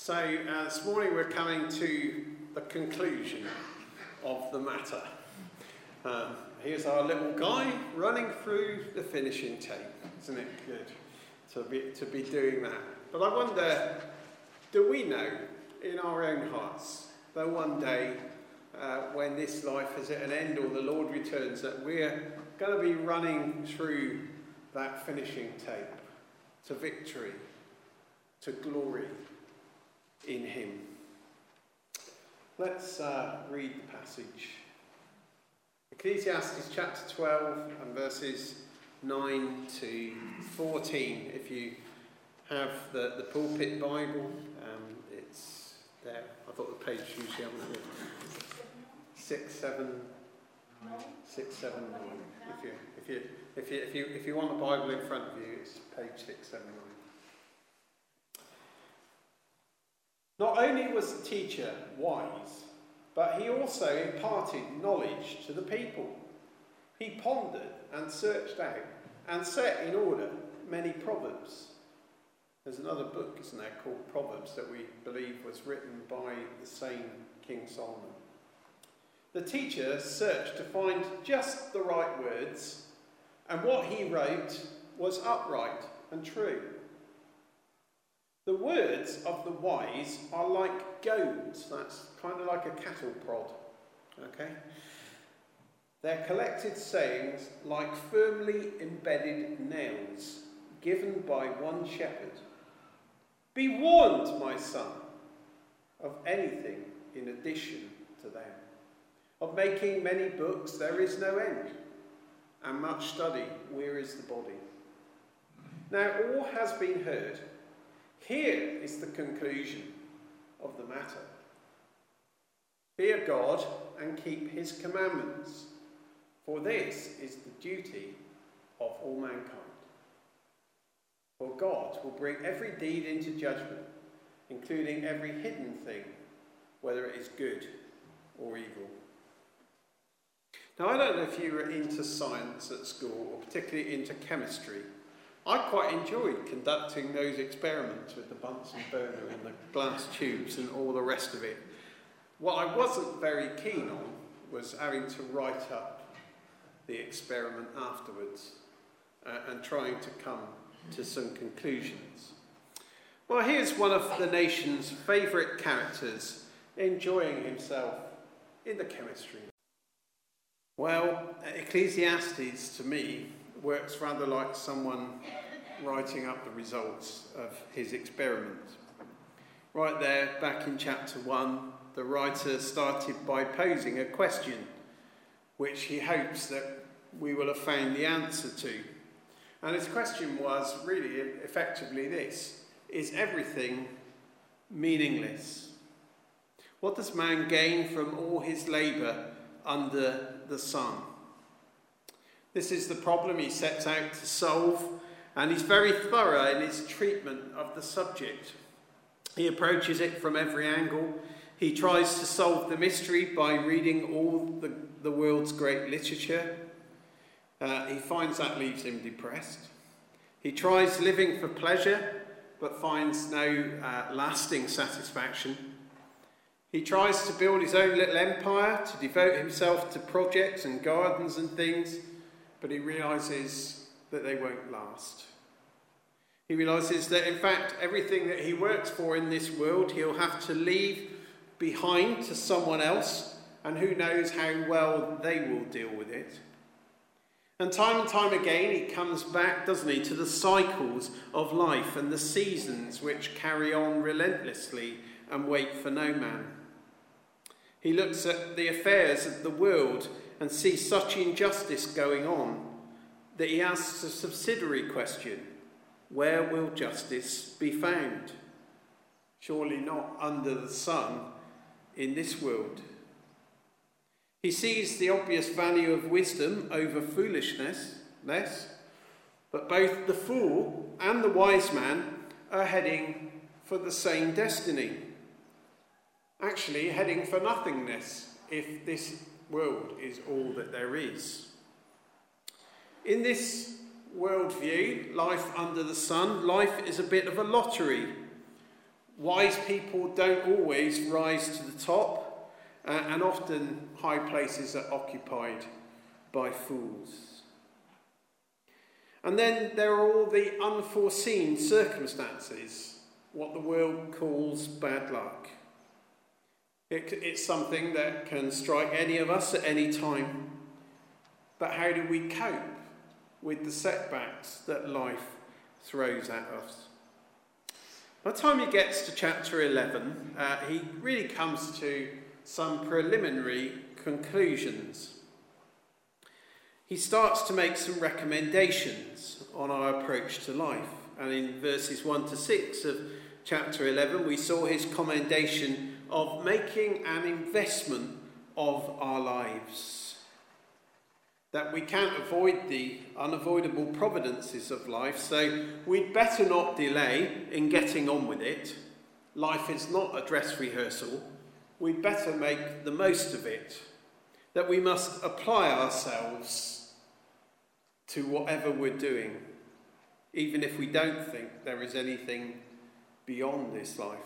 This morning we're coming to the conclusion of the matter. Here's our little guy running through the finishing tape. Isn't it good to be doing that? But I wonder, do we know in our own hearts that one day when this life is at an end or the Lord returns, that we're going to be running through that finishing tape to victory, to glory in him? Let's read the passage. Ecclesiastes chapter 12 and verses 9 to 14. If you have the pulpit Bible, it's there. I thought the page usually on it. 6, 7, 9. If you want the Bible in front of you, it's page 6, 7, 9. Not only was the teacher wise, but he also imparted knowledge to the people. He pondered and searched out and set in order many proverbs. There's another book, isn't there, called Proverbs, that we believe was written by the same King Solomon. The teacher searched to find just the right words, and what he wrote was upright and true. The words of the wise are like goads. That's kind of like a cattle prod. Okay? Their collected sayings like firmly embedded nails given by one shepherd. Be warned, my son, of anything in addition to them. Of making many books there is no end, and much study wearies the body. Now all has been heard. Here is the conclusion of the matter. Fear God and keep his commandments, for this is the duty of all mankind. For God will bring every deed into judgment, including every hidden thing, whether it is good or evil. Now, I don't know if you were into science at school, or particularly into chemistry. I quite enjoyed conducting those experiments with the Bunsen burner and the glass tubes and all the rest of it. What I wasn't very keen on was having to write up the experiment afterwards and trying to come to some conclusions. Well, here's one of the nation's favourite characters enjoying himself in the chemistry. Well, Ecclesiastes, to me, works rather like someone writing up the results of his experiment. Right there, back in chapter 1, the writer started by posing a question, which he hopes that we will have found the answer to. And his question was really effectively this: is everything meaningless? What does man gain from all his labour under the sun? This is the problem he sets out to solve, and he's very thorough in his treatment of the subject. He approaches it from every angle. He tries to solve the mystery by reading all the world's great literature. He finds that leaves him depressed. He tries living for pleasure, but finds no lasting satisfaction. He tries to build his own little empire, to devote himself to projects and gardens and things, but he realises that they won't last. He realises that, in fact, everything that he works for in this world, he'll have to leave behind to someone else, and who knows how well they will deal with it. And time again, he comes back, doesn't he, to the cycles of life and the seasons which carry on relentlessly and wait for no man. He looks at the affairs of the world and sees such injustice going on that he asks a subsidiary question: where will justice be found? Surely not under the sun in this world. He sees the obvious value of wisdom over foolishness, but both the fool and the wise man are heading for the same destiny. Actually, heading for nothingness if this world is all that there is. In this worldview, life under the sun, life is a bit of a lottery. Wise people don't always rise to the top, and often high places are occupied by fools. And then there are all the unforeseen circumstances, what the world calls bad luck. It's something that can strike any of us at any time. But how do we cope with the setbacks that life throws at us? By the time he gets to chapter 11, he really comes to some preliminary conclusions. He starts to make some recommendations on our approach to life. And in verses 1 to 6 of chapter 11, we saw his commendation of making an investment of our lives. That we can't avoid the unavoidable providences of life, so we'd better not delay in getting on with it. Life is not a dress rehearsal. We'd better make the most of it. That we must apply ourselves to whatever we're doing, even if we don't think there is anything beyond this life.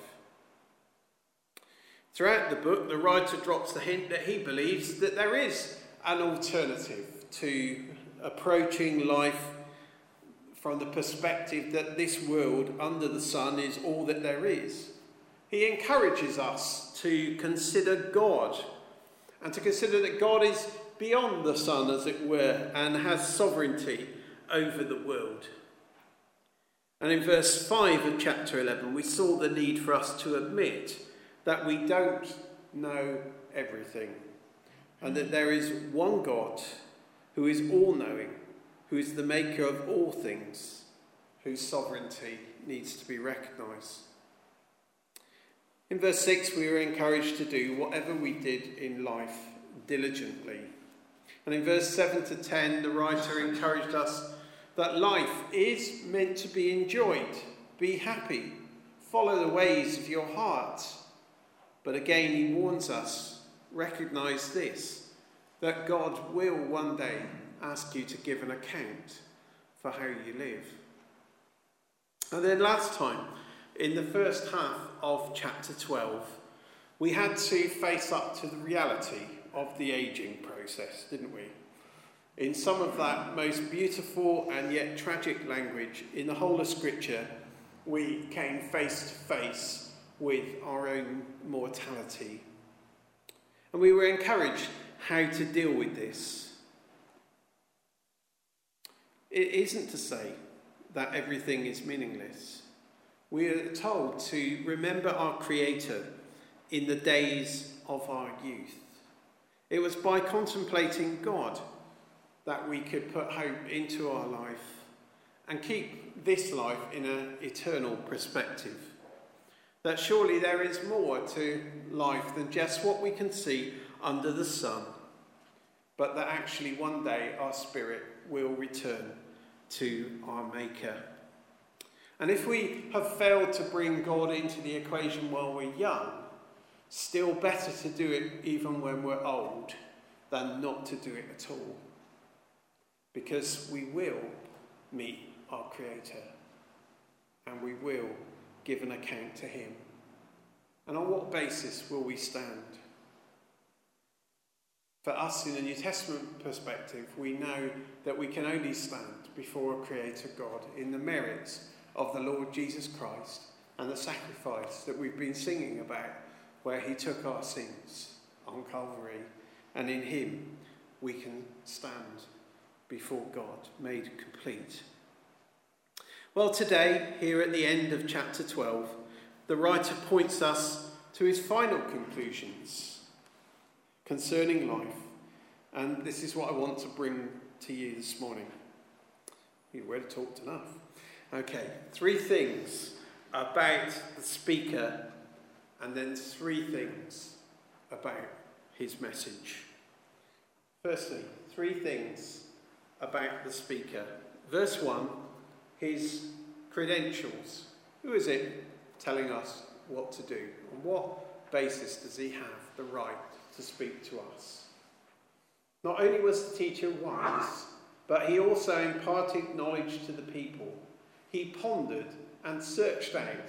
Throughout the book, the writer drops the hint that he believes that there is an alternative to approaching life from the perspective that this world under the sun is all that there is. He encourages us to consider God and to consider that God is beyond the sun, as it were, and has sovereignty over the world. And in verse 5 of chapter 11, we saw the need for us to admit that we don't know everything, and that there is one God who is all-knowing, who is the maker of all things, whose sovereignty needs to be recognised. In verse 6, we were encouraged to do whatever we did in life diligently. And in verse 7 to 10, the writer encouraged us that life is meant to be enjoyed. Be happy. Follow the ways of your heart. But again, he warns us, recognise this, that God will one day ask you to give an account for how you live. And then last time, in the first half of chapter 12, we had to face up to the reality of the ageing process, didn't we? In some of that most beautiful and yet tragic language in the whole of Scripture, we came face to face with our own mortality. And we were encouraged how to deal with this. It isn't to say that everything is meaningless. We are told to remember our Creator in the days of our youth. It was by contemplating God that we could put hope into our life and keep this life in an eternal perspective. That surely there is more to life than just what we can see under the sun, but that actually one day our spirit will return to our Maker. And if we have failed to bring God into the equation while we're young, still better to do it even when we're old than not to do it at all. Because we will meet our Creator and we will give an account to him. And on what basis will we stand? For us, in the New Testament perspective, we know that we can only stand before a Creator God in the merits of the Lord Jesus Christ and the sacrifice that we've been singing about, where he took our sins on Calvary, and in him we can stand before God, made complete. Well, today, here at the end of chapter 12, the writer points us to his final conclusions concerning life. And this is what I want to bring to you this morning. You've already talked enough. Okay, 3 things about the speaker, and then 3 things about his message. Firstly, 3 things about the speaker. Verse 1, his credentials. Who is it telling us what to do? On what basis does he have the right to speak to us? Not only was the teacher wise, but he also imparted knowledge to the people. He pondered and searched out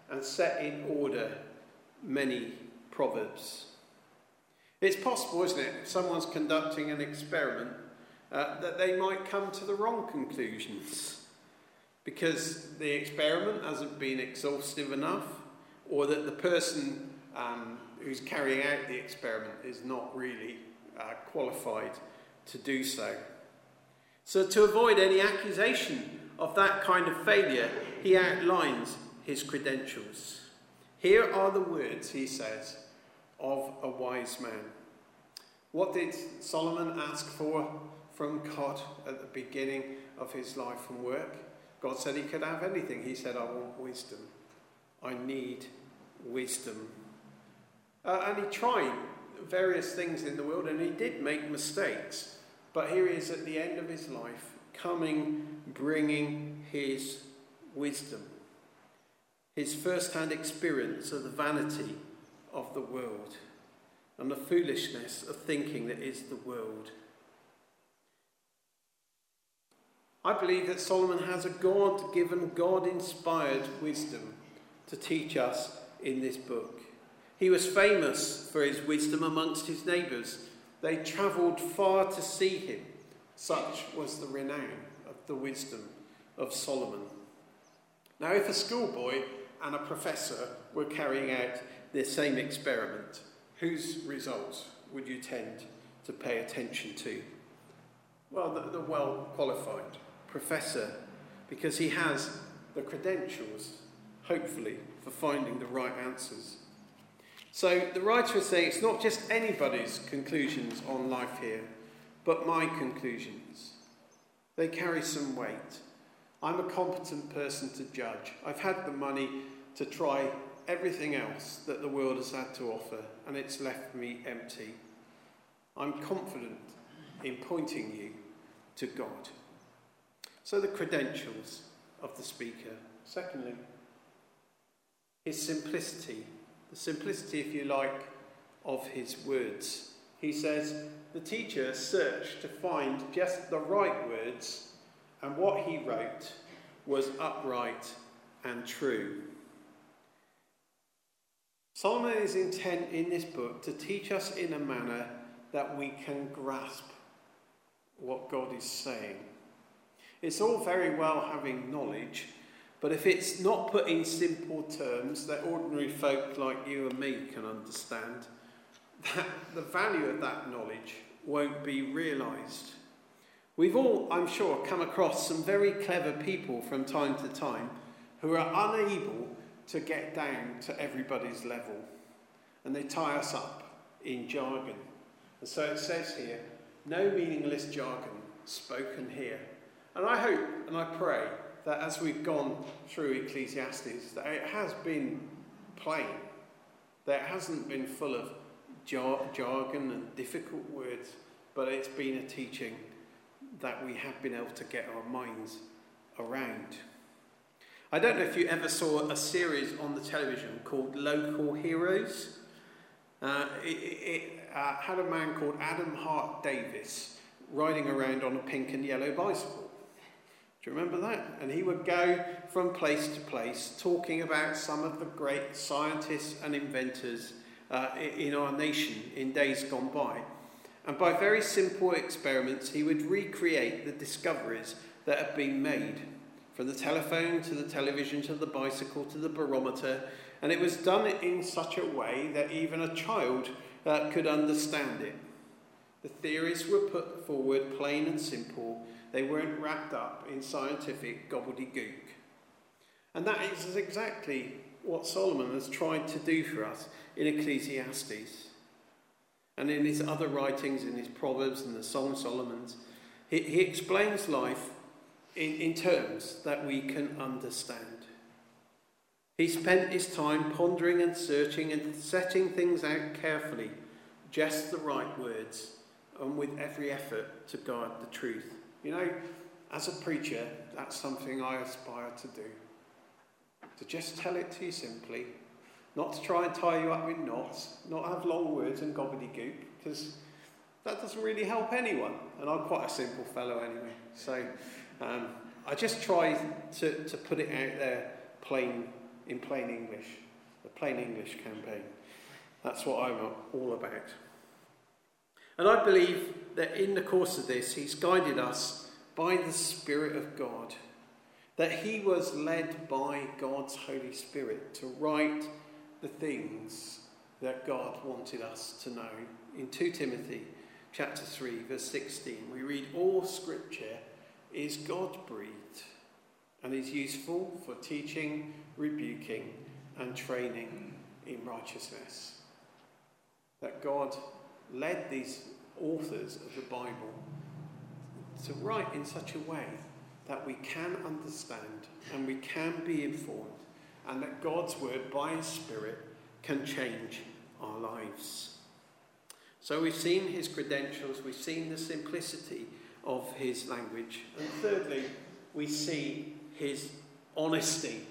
and set in order many proverbs. It's possible, isn't it, if someone's conducting an experiment, that they might come to the wrong conclusions because the experiment hasn't been exhaustive enough, or that the person who's carrying out the experiment is not really qualified to do so. So to avoid any accusation of that kind of failure, he outlines his credentials. Here are the words, he says, of a wise man. What did Solomon ask for from God at the beginning of his life and work? God said he could have anything. He said, I want wisdom. I need wisdom. And he tried various things in the world, and he did make mistakes. But here he is at the end of his life, bringing his wisdom, his first-hand experience of the vanity of the world and the foolishness of thinking that is the world. I believe that Solomon has a God-given, God-inspired wisdom to teach us in this book. He was famous for his wisdom amongst his neighbours. They travelled far to see him. Such was the renown of the wisdom of Solomon. Now, if a schoolboy and a professor were carrying out the same experiment, whose results would you tend to pay attention to? Well, the well-qualified professor, because he has the credentials, hopefully, for finding the right answers. So the writer is saying it's not just anybody's conclusions on life here, but my conclusions. They carry some weight. I'm a competent person to judge. I've had the money to try everything else that the world has had to offer, and it's left me empty. I'm confident in pointing you to God. So the credentials of the speaker. Secondly, his simplicity. The simplicity, if you like, of his words. He says, the teacher searched to find just the right words, and what he wrote was upright and true. Solomon is intent in this book to teach us in a manner that we can grasp what God is saying. It's all very well having knowledge, but if it's not put in simple terms that ordinary folk like you and me can understand, the value of that knowledge won't be realised. We've all, I'm sure, come across some very clever people from time to time who are unable to get down to everybody's level, and they tie us up in jargon. And so it says here, no meaningless jargon spoken here. And I hope and I pray that as we've gone through Ecclesiastes, that it has been plain, that it hasn't been full of jargon and difficult words, but it's been a teaching that we have been able to get our minds around. I don't know if you ever saw a series on the television called Local Heroes. It had a man called Adam Hart Davis riding around on a pink and yellow bicycle. Do you remember that? And he would go from place to place talking about some of the great scientists and inventors in our nation in days gone by. And by very simple experiments, he would recreate the discoveries that have been made, from the telephone to the television to the bicycle to the barometer. And it was done in such a way that even a child could understand it. The theories were put forward plain and simple. They weren't wrapped up in scientific gobbledygook. And that is exactly what Solomon has tried to do for us in Ecclesiastes. And in his other writings, in his Proverbs and the Song of Solomon, he explains life in terms that we can understand. He spent his time pondering and searching and setting things out carefully, just the right words, and with every effort to guard the truth. You know, as a preacher, that's something I aspire to do. To just tell it to you simply, not to try and tie you up in knots, not have long words and gobbledygook, because that doesn't really help anyone. And I'm quite a simple fellow anyway. So I just try to put it out there plain in Plain English, the Plain English campaign. That's what I'm all about. And I believe that in the course of this, he's guided us by the Spirit of God, that he was led by God's Holy Spirit to write the things that God wanted us to know. In 2 Timothy chapter 3, verse 16, we read, all scripture is God-breathed and is useful for teaching, rebuking, and training in righteousness. That God led these authors of the Bible to write in such a way that we can understand and we can be informed, and that God's word by his Spirit can change our lives. So we've seen his credentials, we've seen the simplicity of his language, and thirdly, we see his honesty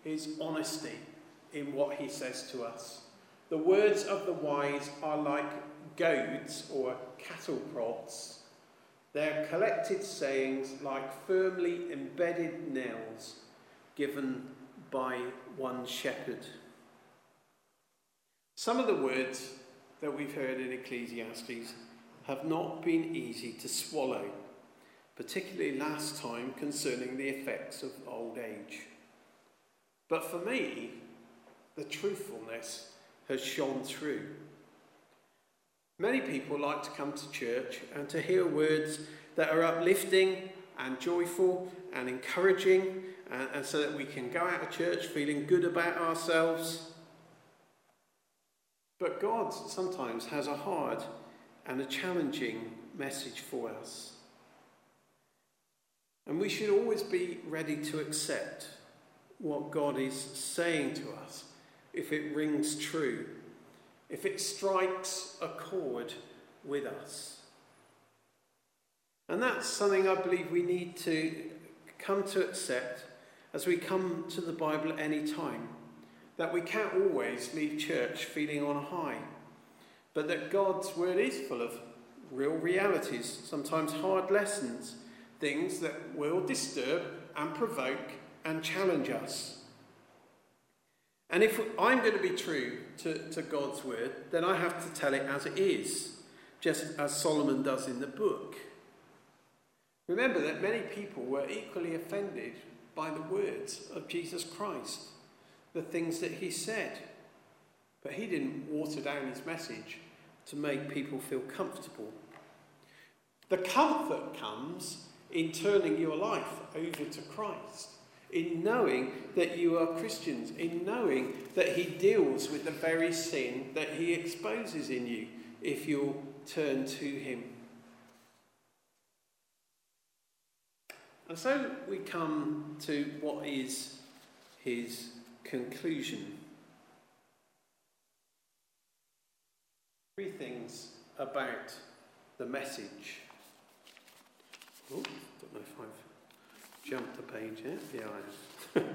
in what he says to us. The words of the wise are like goads or cattle prods. They're collected sayings like firmly embedded nails given by one shepherd. Some of the words that we've heard in Ecclesiastes have not been easy to swallow, particularly last time concerning the effects of old age. But for me, the truthfulness has shone through. Many people like to come to church and to hear words that are uplifting and joyful and encouraging, and so that we can go out of church feeling good about ourselves. But God sometimes has a hard and a challenging message for us. And we should always be ready to accept what God is saying to us if it rings true, if it strikes a chord with us. And that's something I believe we need to come to accept as we come to the Bible at any time. That we can't always leave church feeling on a high, but that God's word is full of real realities, sometimes hard lessons, things that will disturb and provoke and challenge us. And if I'm going to be true to God's word, then I have to tell it as it is, just as Solomon does in the book. Remember that many people were equally offended by the words of Jesus Christ, the things that he said. But he didn't water down his message to make people feel comfortable. The comfort comes in turning your life over to Christ, in knowing that you are Christians, in knowing that he deals with the very sin that he exposes in you if you'll turn to him. And so we come to what is his conclusion. 3 things about the message. Oh, don't know if I've jumped the page yet. Yeah, I have.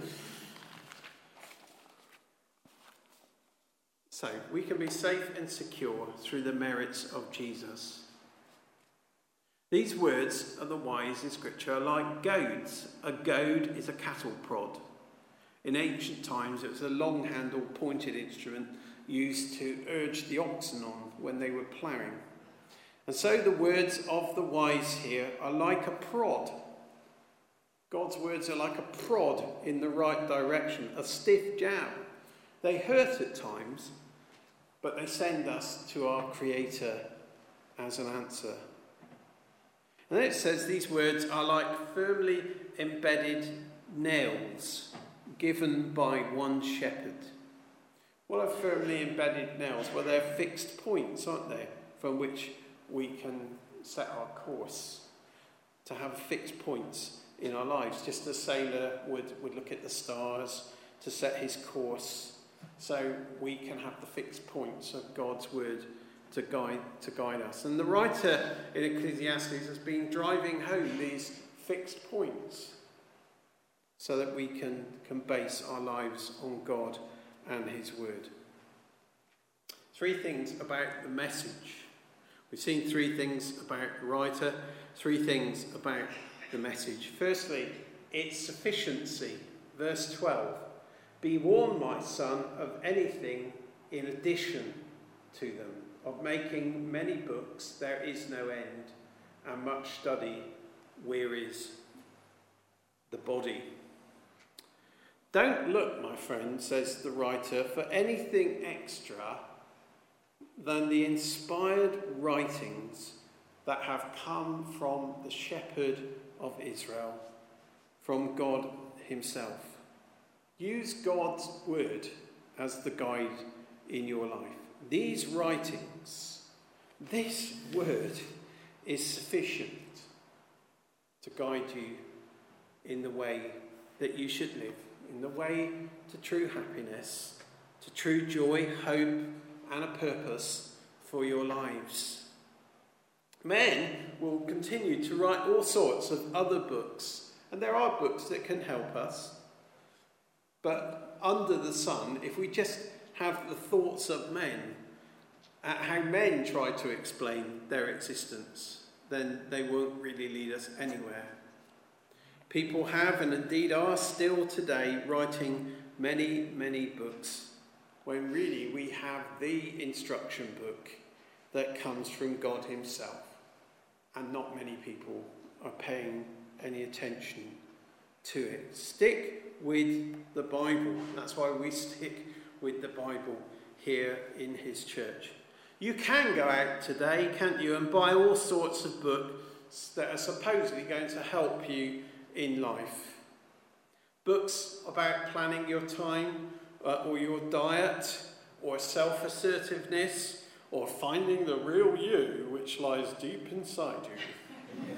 So, we can be safe and secure through the merits of Jesus. These words of the wise in Scripture are like goads. A goad is a cattle prod. In ancient times, it was a long-handled, pointed instrument used to urge the oxen on when they were ploughing. And so the words of the wise here are like a prod. God's words are like a prod in the right direction, a stiff jab. They hurt at times, but they send us to our Creator as an answer. And then it says these words are like firmly embedded nails given by one shepherd. What are firmly embedded nails? Well, they're fixed points, aren't they, from which we can set our course, to have fixed points in our lives, just as a sailor would look at the stars to set his course. So we can have the fixed points of God's word to guide us. And the writer in Ecclesiastes has been driving home these fixed points so that we can base our lives on God and his word. 3 things about the message. We've seen 3 things about the writer, 3 things about the message. Firstly, its sufficiency. Verse 12. Be warned, my son, of anything in addition to them. Of making many books there is no end, and much study wearies the body. Don't look, my friend, says the writer, for anything extra than the inspired writings that have come from the shepherd of Israel, from God himself. Use God's word as the guide in your life. These writings, this word is sufficient to guide you in the way that you should live, in the way to true happiness, to true joy, hope, and a purpose for your lives. Men will continue to write all sorts of other books, and there are books that can help us. But under the sun, if we just have the thoughts of men, how men try to explain their existence, then they won't really lead us anywhere. People have, and indeed are still today, writing many, many books, when really we have the instruction book that comes from God himself. And not many people are paying any attention to it. Stick with the Bible. That's why we stick with the Bible here in his church. You can go out today, can't you, and buy all sorts of books that are supposedly going to help you in life. Books about planning your time or your diet, or self-assertiveness, or finding the real you which lies deep inside you.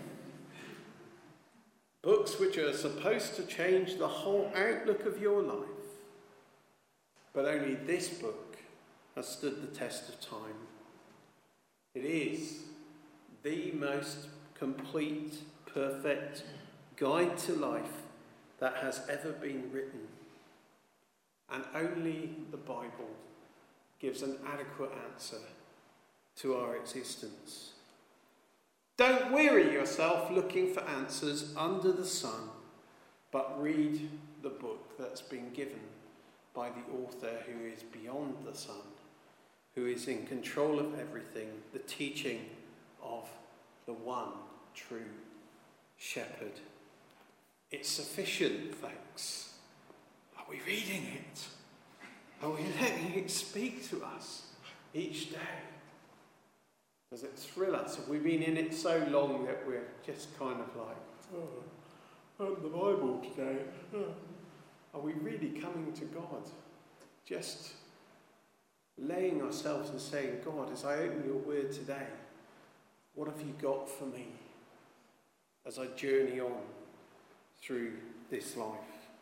Books which are supposed to change the whole outlook of your life. But only this book has stood the test of time. It is the most complete, perfect guide to life that has ever been written. And only the Bible gives an adequate answer to our existence. Don't weary yourself looking for answers under the sun, but read the book that's been given by the author who is beyond the sun, who is in control of everything, the teaching of the one true shepherd. It's sufficient, folks. Are we reading it? Are we letting it speak to us each day? Does it thrill us? Have we been in it so long that we're just kind of like, oh, the Bible today. Oh. Are we really coming to God? Just laying ourselves and saying, God, as I open your word today, what have you got for me as I journey on through this life?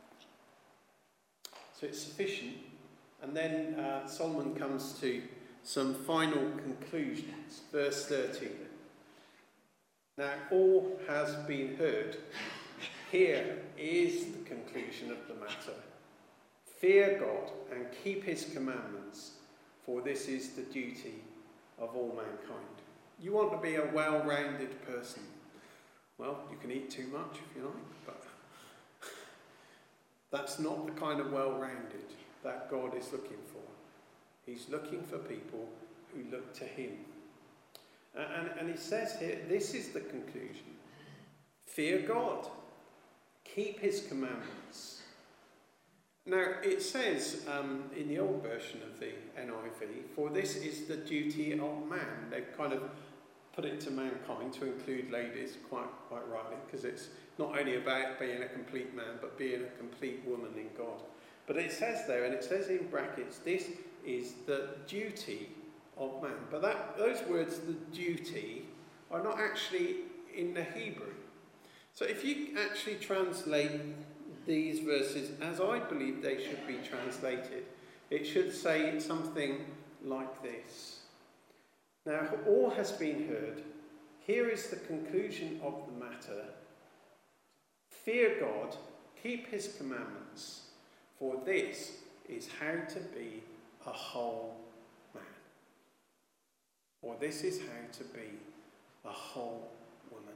So it's sufficient. And then Solomon comes to some final conclusions. Verse 13. Now all has been heard. Here is the conclusion of the matter. Fear God and keep his commandments, for this is the duty of all mankind. You want to be a well-rounded person. Well, you can eat too much if you like, but that's not the kind of well-rounded that God is looking for. He's looking for people who look to him. And he says here, this is the conclusion. Fear God. Keep his commandments. Now, it says in the old version of the NIV, for this is the duty of man. They've kind of put it to mankind to include ladies, quite rightly, because it's not only about being a complete man, but being a complete woman in God. But it says there, and it says in brackets, this is the duty of man. But those words, the duty, are not actually in the Hebrew. So if you actually translate these verses as I believe they should be translated, it should say something like this. Now, all has been heard. Here is the conclusion of the matter. Fear God, keep his commandments, for this is how to be a whole man. Or this is how to be a whole woman.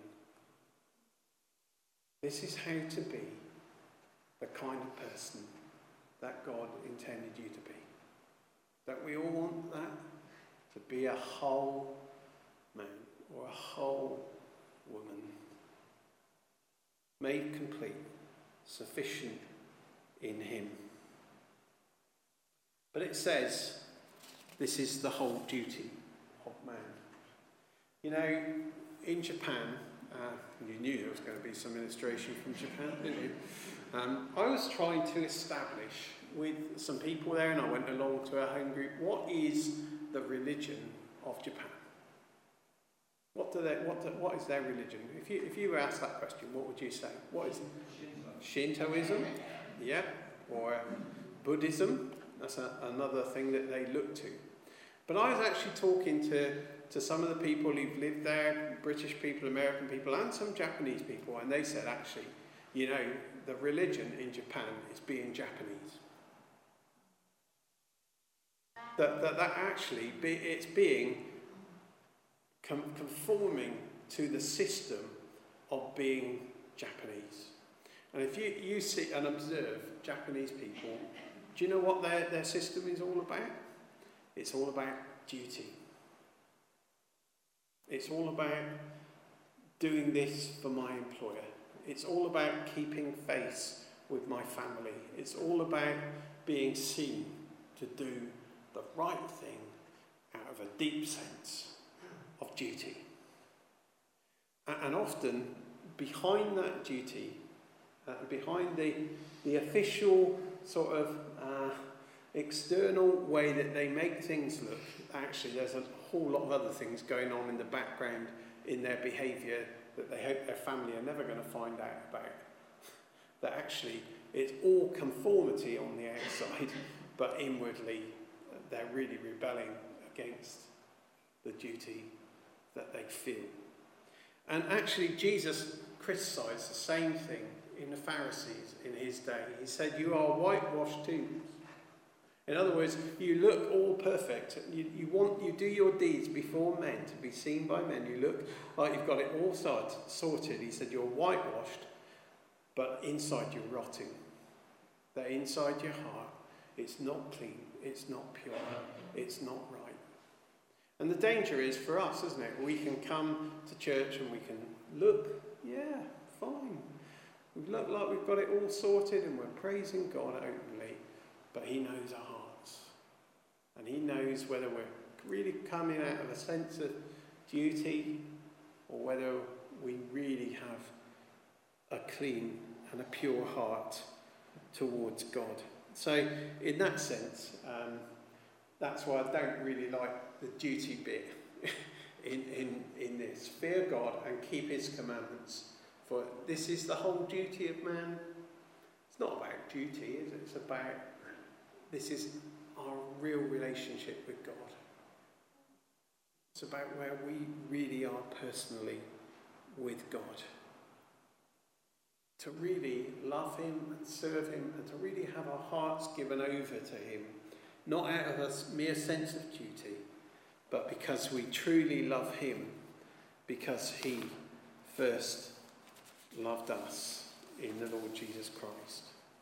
This is how to be the kind of person that God intended you to be. Don't we all want that? To be a whole man or a whole woman. Made complete, sufficient in him. But it says this is the whole duty of man. You know, in Japan, you knew there was going to be some illustration from Japan, didn't you? I was trying to establish with some people there, and I went along to a home group, what is the religion of Japan? What is their religion? If you were asked that question, what would you say? What is it? Shintoism? Yeah. Or Buddhism? That's another thing that they look to. But I was actually talking to some of the people who've lived there, British people, American people, and some Japanese people, and they said, actually, you know, the religion in Japan is being Japanese. That actually, it's being conforming to the system of being Japanese. And if you see and observe Japanese people, do you know what their system is all about? It's all about duty. It's all about doing this for my employer. It's all about keeping face with my family. It's all about being seen to do the right thing out of a deep sense of duty. And often behind that duty, behind the official sort of external way that they make things look, actually there's a whole lot of other things going on in the background in their behaviour that they hope their family are never going to find out about. That actually it's all conformity on the outside, but inwardly they're really rebelling against the duty that they feel. And actually Jesus criticised the same thing in the Pharisees in his day. He said, you are whitewashed tombs. In other words, you look all perfect. You do your deeds before men to be seen by men. You look like you've got it all sorted. He said, you're whitewashed, but inside you're rotting. That inside your heart, it's not clean, it's not pure, it's not right. And the danger is for us, isn't it? We can come to church and we can look, yeah, fine. We look like we've got it all sorted and we're praising God openly, but he knows our hearts. And he knows whether we're really coming out of a sense of duty or whether we really have a clean and a pure heart towards God. So in that sense, that's why I don't really like the duty bit in this. Fear God and keep his commandments. For this is the whole duty of man. It's not about duty, is it? It's about, this is our real relationship with God. It's about where we really are personally with God. To really love him and serve him and to really have our hearts given over to him. Not out of a mere sense of duty, but because we truly love him, because he first loved us in the Lord Jesus Christ.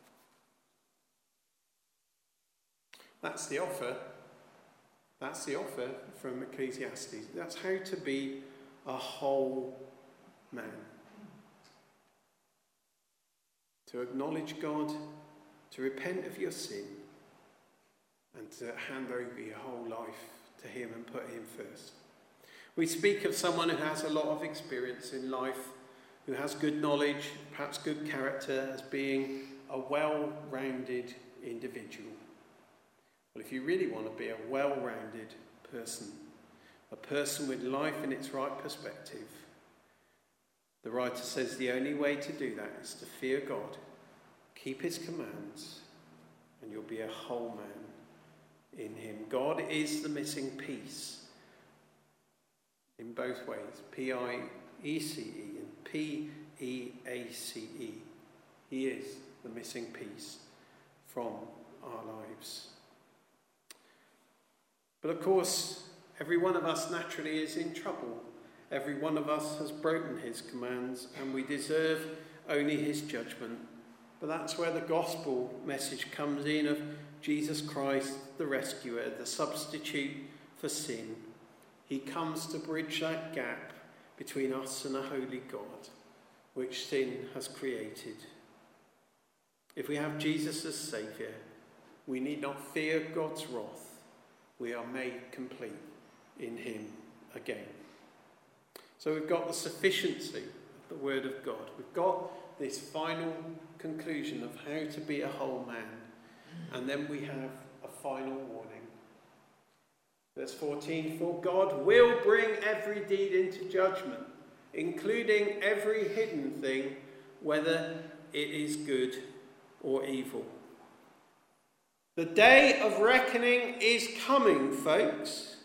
That's the offer. That's the offer from Ecclesiastes. That's how to be a whole man. To acknowledge God, to repent of your sin, and to hand over your whole life to him and put him first. We speak of someone who has a lot of experience in life, who has good knowledge, perhaps good character, as being a well-rounded individual. Well, if you really want to be a well-rounded person, a person with life in its right perspective, the writer says the only way to do that is to fear God, keep his commands, and you'll be a whole man in him. God is the missing piece in both ways, P-I-E-C-E and P-E-A-C-E. He is the missing piece from our lives. But of course, every one of us naturally is in trouble. Every one of us has broken his commands and we deserve only his judgment. But that's where the gospel message comes in of Jesus Christ, the rescuer, the substitute for sin. He comes to bridge that gap between us and a holy God, which sin has created. If we have Jesus as Saviour, we need not fear God's wrath. We are made complete in him again. So we've got the sufficiency of the word of God. We've got this final conclusion of how to be a whole man. And then we have a final warning. Verse 14, for God will bring every deed into judgment, including every hidden thing, whether it is good or evil. The day of reckoning is coming, folks.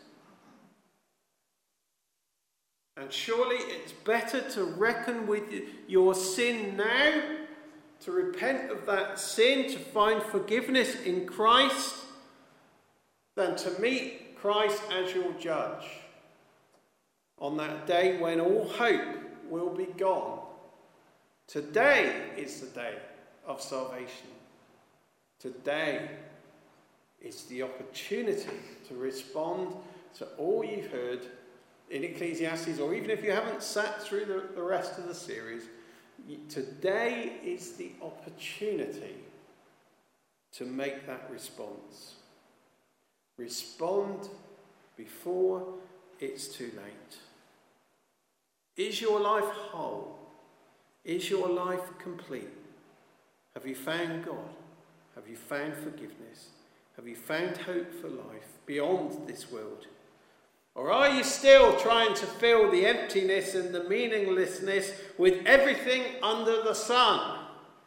And surely it's better to reckon with your sin now, to repent of that sin, to find forgiveness in Christ, than to meet Christ as your judge on that day when all hope will be gone. Today is the day of salvation. Today is the opportunity to respond to all you've heard in Ecclesiastes, or even if you haven't sat through the rest of the series, today is the opportunity to make that response. Respond before it's too late. Is your life whole? Is your life complete? Have you found God? Have you found forgiveness? Have you found hope for life beyond this world? Or are you still trying to fill the emptiness and the meaninglessness with everything under the sun?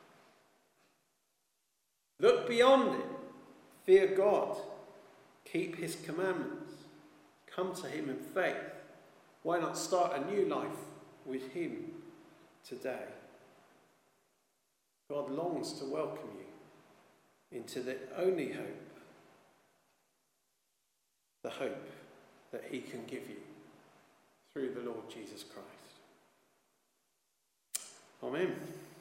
Look beyond it. Fear God. Keep his commandments. Come to him in faith. Why not start a new life with him today? God longs to welcome you into the only hope, the hope that he can give you through the Lord Jesus Christ. Amen.